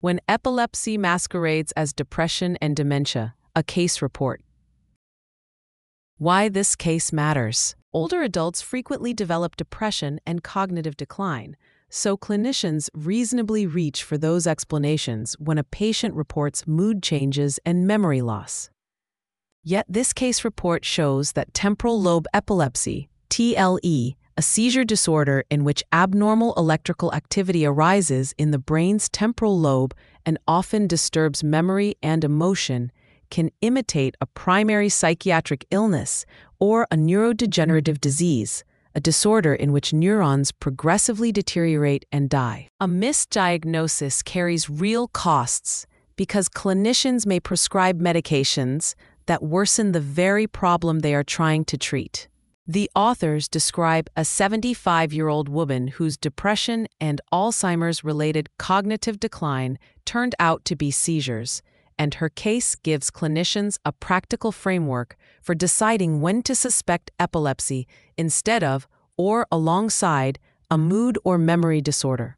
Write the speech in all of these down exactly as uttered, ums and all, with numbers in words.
When epilepsy masquerades as depression and dementia, a case report. Why this case matters. Older adults frequently develop depression and cognitive decline, so clinicians reasonably reach for those explanations when a patient reports mood changes and memory loss. Yet this case report shows that temporal lobe epilepsy, T L E, a seizure disorder in which abnormal electrical activity arises in the brain's temporal lobe and often disturbs memory and emotion, can imitate a primary psychiatric illness or a neurodegenerative disease, a disorder in which neurons progressively deteriorate and die. A misdiagnosis carries real costs because clinicians may prescribe medications that worsen the very problem they are trying to treat. The authors describe a seventy-five-year-old woman whose depression and Alzheimer's-related cognitive decline turned out to be seizures, and her case gives clinicians a practical framework for deciding when to suspect epilepsy instead of, or alongside, a mood or memory disorder.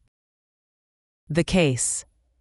The case.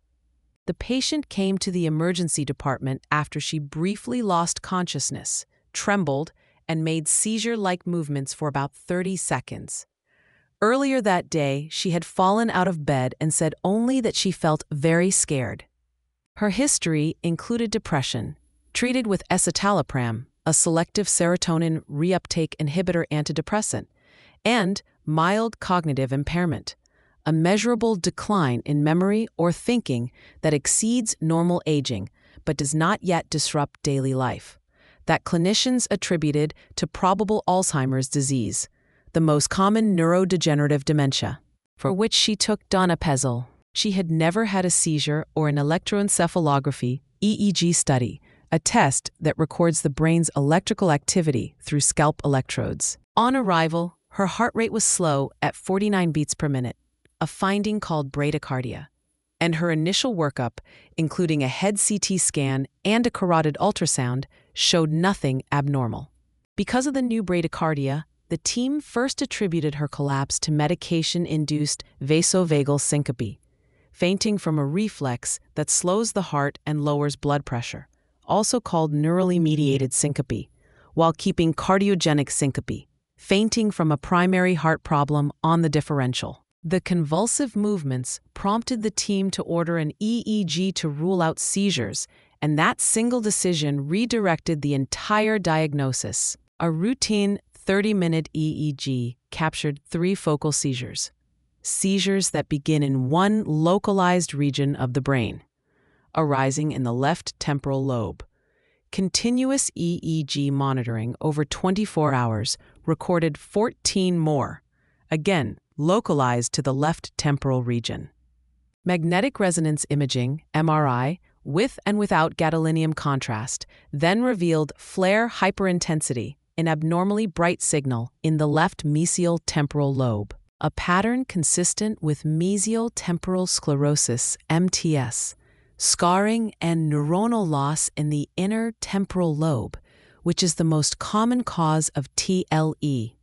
The patient came to the emergency department after she briefly lost consciousness, trembled, and made seizure-like movements for about thirty seconds. Earlier that day, she had fallen out of bed and said only that she felt very scared. Her history included depression, treated with escitalopram, a selective serotonin reuptake inhibitor antidepressant, and mild cognitive impairment, a measurable decline in memory or thinking that exceeds normal aging but does not yet disrupt daily life, that clinicians attributed to probable Alzheimer's disease, the most common neurodegenerative dementia, for which she took donepezil. She had never had a seizure or an electroencephalography E E G study, a test that records the brain's electrical activity through scalp electrodes. On arrival, her heart rate was slow at forty-nine beats per minute, a finding called bradycardia, and her initial workup, including a head C T scan and a carotid ultrasound, showed nothing abnormal. Because of the new bradycardia, the team first attributed her collapse to medication-induced vasovagal syncope, fainting from a reflex that slows the heart and lowers blood pressure, also called neurally mediated syncope, while keeping cardiogenic syncope, fainting from a primary heart problem on the differential. The convulsive movements prompted the team to order an E E G to rule out seizures, and that single decision redirected the entire diagnosis. A routine thirty-minute E E G captured three focal seizures, seizures that begin in one localized region of the brain, arising in the left temporal lobe. Continuous E E G monitoring over twenty-four hours recorded fourteen more, again localized to the left temporal region. Magnetic resonance imaging, M R I, with and without gadolinium contrast, then revealed flare hyperintensity, an abnormally bright signal in the left mesial temporal lobe, a pattern consistent with mesial temporal sclerosis, M T S, scarring and neuronal loss in the inner temporal lobe, which is the most common cause of T L E.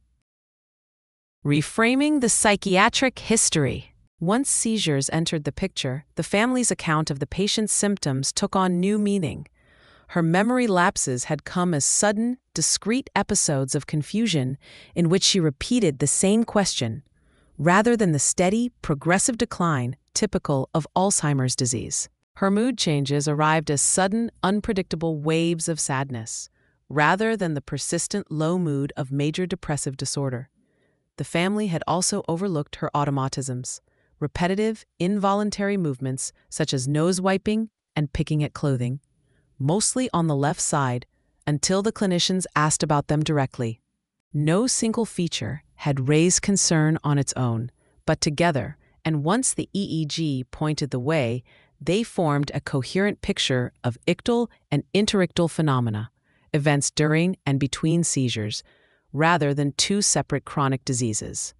Reframing the psychiatric history. Once seizures entered the picture, the family's account of the patient's symptoms took on new meaning. Her memory lapses had come as sudden, discrete episodes of confusion in which she repeated the same question, rather than the steady, progressive decline typical of Alzheimer's disease. Her mood changes arrived as sudden, unpredictable waves of sadness, rather than the persistent low mood of major depressive disorder. The family had also overlooked her automatisms, repetitive, involuntary movements such as nose wiping and picking at clothing, mostly on the left side, until the clinicians asked about them directly. No single feature had raised concern on its own, but together, and once the E E G pointed the way, they formed a coherent picture of ictal and interictal phenomena, events during and between seizures, rather than two separate chronic diseases.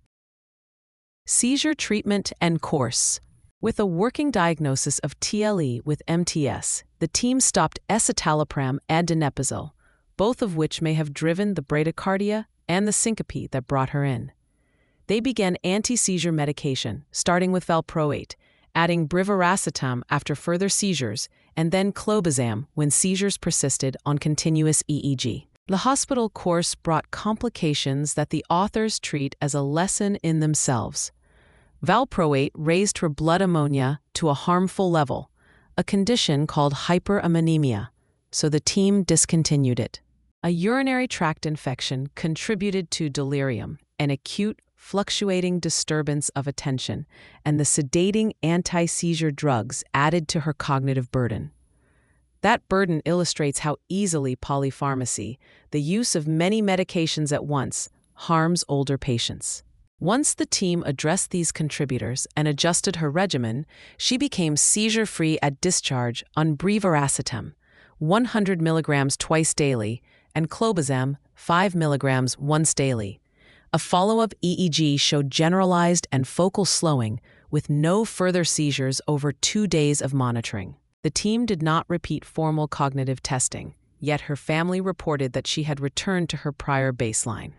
Seizure treatment and course. With a working diagnosis of T L E with M T S, the team stopped escitalopram and donepezil, both of which may have driven the bradycardia and the syncope that brought her in. They began anti-seizure medication, starting with valproate, adding brivaracetam after further seizures, and then clobazam when seizures persisted on continuous E E G. The hospital course brought complications that the authors treat as a lesson in themselves. Valproate raised her blood ammonia to a harmful level, a condition called hyperammonemia, so the team discontinued it. A urinary tract infection contributed to delirium, an acute, fluctuating disturbance of attention, and the sedating anti-seizure drugs added to her cognitive burden. That burden illustrates how easily polypharmacy, the use of many medications at once, harms older patients. Once the team addressed these contributors and adjusted her regimen, she became seizure-free at discharge on brivaracetam, one hundred milligrams twice daily, and clobazam, five milligrams once daily. A follow-up E E G showed generalized and focal slowing with no further seizures over two days of monitoring. The team did not repeat formal cognitive testing, yet her family reported that she had returned to her prior baseline.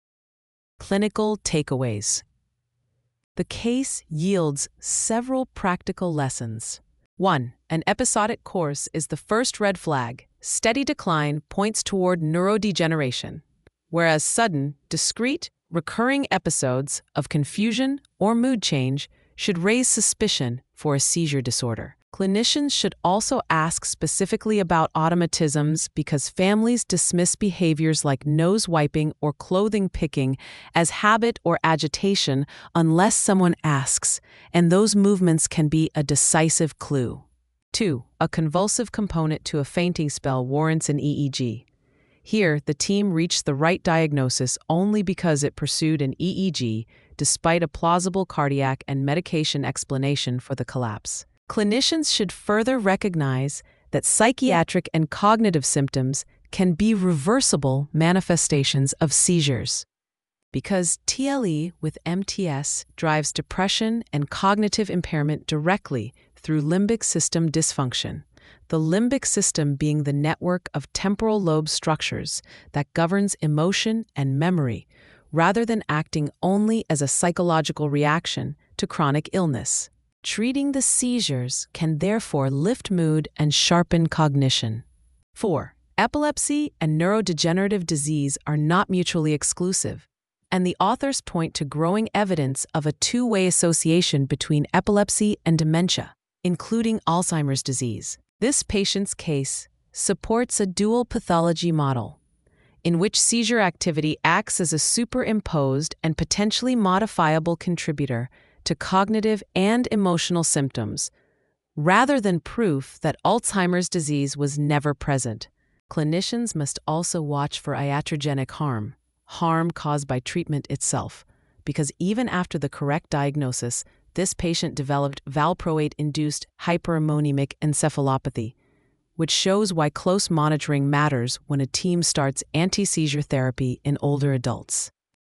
Clinical takeaways. The case yields several practical lessons. one. An episodic course is the first red flag. Steady decline points toward neurodegeneration, whereas sudden, discrete, recurring episodes of confusion or mood change should raise suspicion for a seizure disorder. Clinicians should also ask specifically about automatisms because families dismiss behaviors like nose wiping or clothing picking as habit or agitation unless someone asks, and those movements can be a decisive clue. two. A convulsive component to a fainting spell warrants an E E G. Here, the team reached the right diagnosis only because it pursued an E E G despite a plausible cardiac and medication explanation for the collapse. Clinicians should further recognize that psychiatric and cognitive symptoms can be reversible manifestations of seizures. Because T L E with M T S drives depression and cognitive impairment directly through limbic system dysfunction, the limbic system being the network of temporal lobe structures that governs emotion and memory, rather than acting only as a psychological reaction to chronic illness. Treating the seizures can therefore lift mood and sharpen cognition. four. Epilepsy and neurodegenerative disease are not mutually exclusive, and the authors point to growing evidence of a two-way association between epilepsy and dementia, including Alzheimer's disease. This patient's case supports a dual pathology model, in which seizure activity acts as a superimposed and potentially modifiable contributor to cognitive and emotional symptoms, rather than proof that Alzheimer's disease was never present. Clinicians must also watch for iatrogenic harm, harm caused by treatment itself, because even after the correct diagnosis, this patient developed valproate-induced hyperammonemic encephalopathy, which shows why close monitoring matters when a team starts anti-seizure therapy in older adults.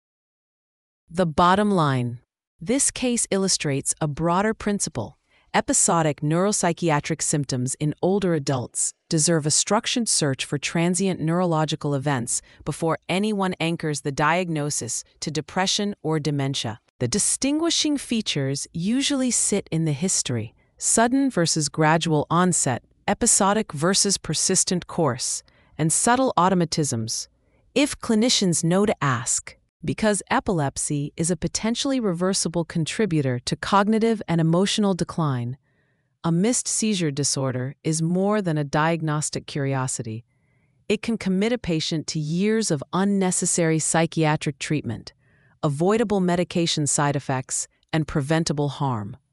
The bottom line. This case illustrates a broader principle. Episodic neuropsychiatric symptoms in older adults deserve a structured search for transient neurological events before anyone anchors the diagnosis to depression or dementia. The distinguishing features usually sit in the history: sudden versus gradual onset, episodic versus persistent course, and subtle automatisms, if clinicians know to ask. Because epilepsy is a potentially reversible contributor to cognitive and emotional decline, a missed seizure disorder is more than a diagnostic curiosity. It can commit a patient to years of unnecessary psychiatric treatment, avoidable medication side effects, and preventable harm.